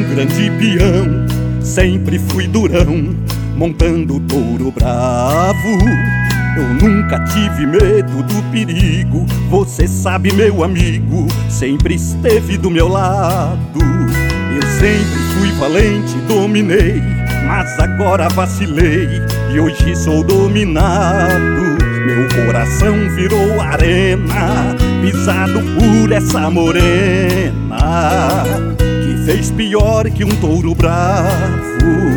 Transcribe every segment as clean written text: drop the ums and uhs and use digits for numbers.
grande peão, sempre fui durão, montando touro bravo. Eu nunca tive medo do perigo, você sabe, meu amigo, sempre esteve do meu lado. Eu sempre fui valente, dominei, mas agora vacilei e hoje sou dominado. Meu coração virou arena, pisado por essa morena, que fez pior que um touro bravo.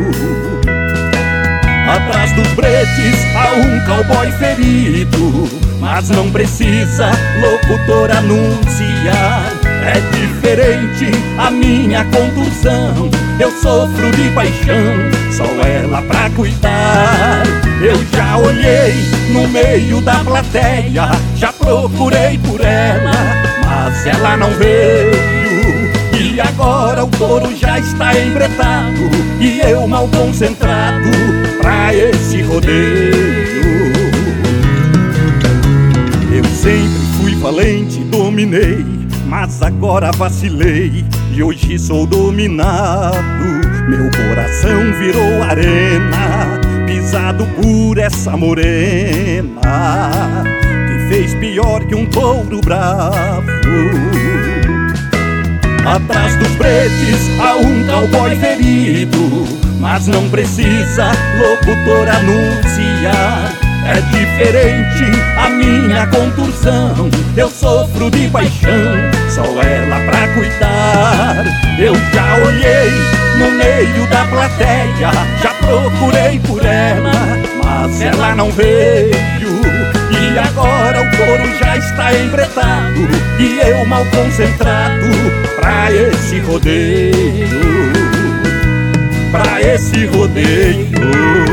Atrás dos bretes há um cowboy ferido, mas não precisa locutor anunciar. É diferente a minha contusão, eu sofro de paixão, só ela pra cuidar. Eu já olhei no meio da plateia, já procurei por ela, mas ela não veio. E agora o touro já está embretado e eu mal concentrado pra esse rodeio. Eu sempre fui valente, dominei, mas agora vacilei e hoje sou dominado. Meu coração virou arena, pisado por essa morena, que fez pior que um touro bravo. Atrás dos bretes há um cowboy ferido, mas não precisa locutor anunciar. É diferente a minha contusão, eu sofro de paixão, só ela pra cuidar. Eu já olhei no meio da plateia, já procurei por ela, mas ela não veio. E agora o touro já está embretado e eu mal concentrado pra esse rodeio, pra esse rodeio.